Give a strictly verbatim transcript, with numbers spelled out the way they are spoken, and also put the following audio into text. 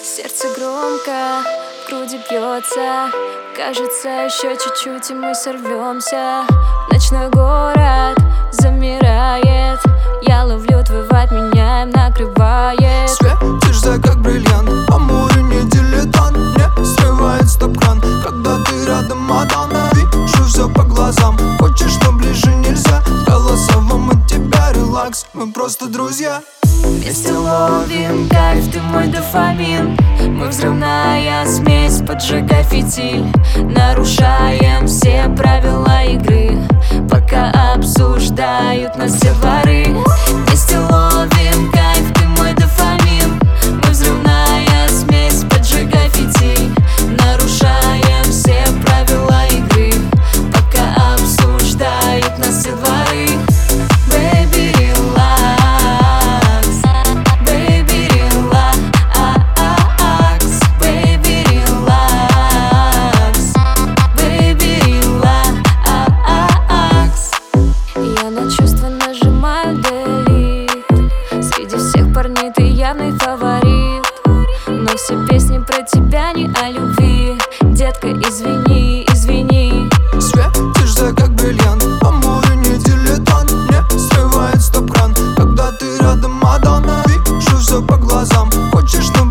Сердце громко в груди бьется. Кажется, еще чуть-чуть и мы сорвемся. Ночной город замирает. Я ловлю твой вайб, меня им накрывает. Светишься как бриллиант, по морю не дилетант. Не срывает стоп-кран, когда ты рядом, Мадонна. Вижу все по глазам, хочешь, но ближе нельзя. Голосовым от тебя релакс, мы просто друзья. Вместе ловим кайф, ты мой дофамин. Мы взрывная смесь, поджигай фитиль. Нарушаем все правила игры, пока обсуждают нас все дворы. Вместе ловим кайф, ты мой дофамин. Мы взрывная смесь, поджигай фитиль. Нарушаем все правила игры, пока обсуждают нас все дворы. Baby, relax. Baby, relax. Baby, relax. Baby, relax. Я на чувства нажимаю delete. Среди всех парней ты явный фаворит, но все песни про тебя не о любви. Детка, извини, извини. Светишься как бриллиант, по морю не дилетант. Не срывает стоп-кран, когда ты рядом, Мадонна. Вижу все по глазам, хочешь, но